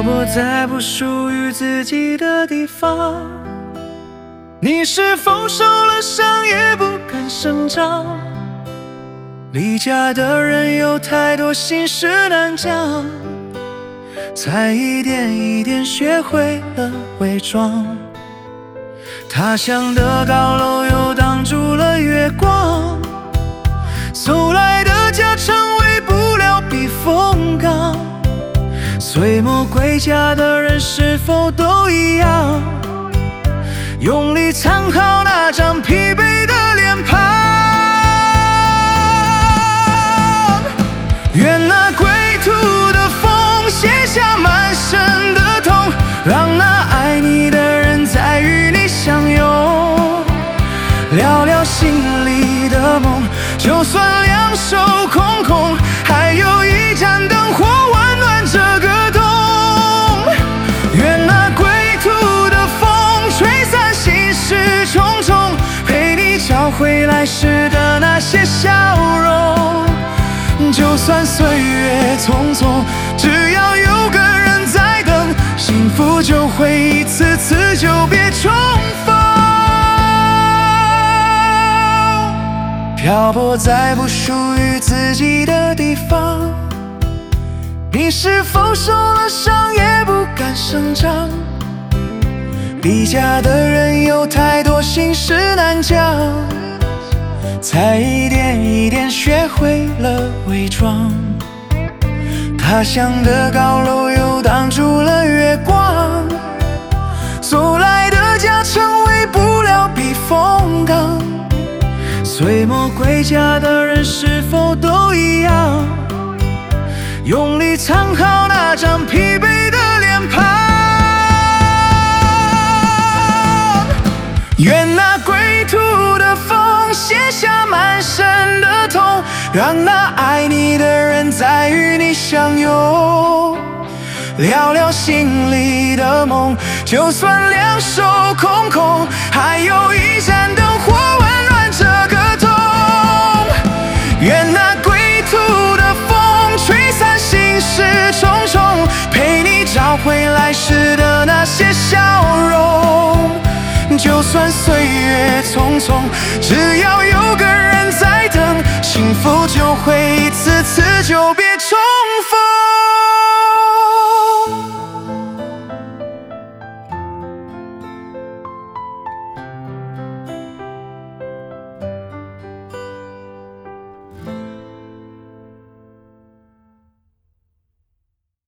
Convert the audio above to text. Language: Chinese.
泊在不属于自己的地方，你是否受了伤也不敢声张？离家的人有太多心事难讲，才一点一点学会了伪装。他乡的高楼又挡住了月光，走来的家成为不了避风港。随末归家的人是否都一样？用力参考那张疲惫的脸庞。愿那归途的风写下满身的痛，让那爱你的人再与你相拥。聊聊心里的梦，就算两手空空，还有一盏灯火温暖这个冬。愿那归途的风吹散心事重重，陪你找回来时的那些笑容。就算岁月匆匆，只要有个人在等，幸福就会一次次就别重逢。漂泊在不属于自己的地方，你是否受了伤也不敢声张？离家的人有太多心事难讲，才一点一点学会了伪装。他乡的高楼又挡住了月光，走来的家成为不了避风港。随末归家的人是否都一样？用力参考那张疲惫的脸庞。愿那归途的风写下满身的痛，让那爱你的人再与你相拥。聊聊心里的梦，就算两手空空，还有一盏灯火温暖这个冬。愿那归途的风吹散心事重重，陪你找回来时的那些笑容。就算岁月匆匆，只要有